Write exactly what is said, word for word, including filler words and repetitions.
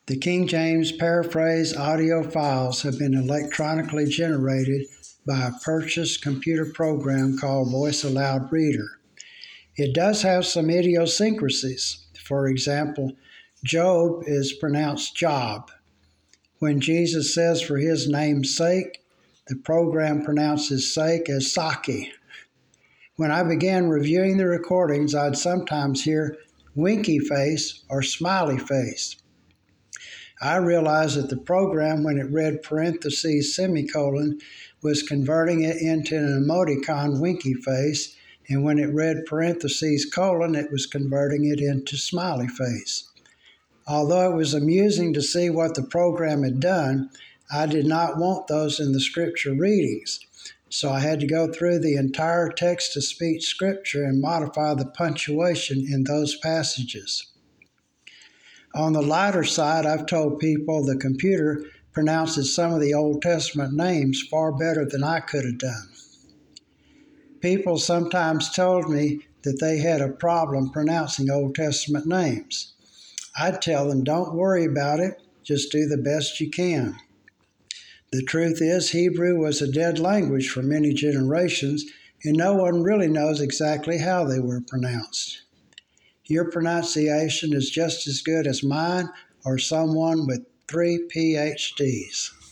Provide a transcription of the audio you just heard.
The King James Paraphrase audio files have been electronically generated by a purchased computer program called Voice Aloud Reader. It does have some idiosyncrasies. For example, Job is pronounced Job. When Jesus says for his name's sake, the program pronounces sake as Saki. When I began reviewing the recordings, I'd sometimes hear winky face or smiley face. I realized that the program, when it read parentheses semicolon, was converting it into an emoticon winky face, and when it read parentheses colon, it was converting it into smiley face. Although it was amusing to see what the program had done, I did not want those in the scripture readings. So I had to go through the entire text-to-speech scripture and modify the punctuation in those passages. On the lighter side, I've told people the computer pronounces some of the Old Testament names far better than I could have done. People sometimes told me that they had a problem pronouncing Old Testament names. I'd tell them, don't worry about it, just do the best you can. The truth is, Hebrew was a dead language for many generations, and no one really knows exactly how they were pronounced. Your pronunciation is just as good as mine or someone with three P H Ds.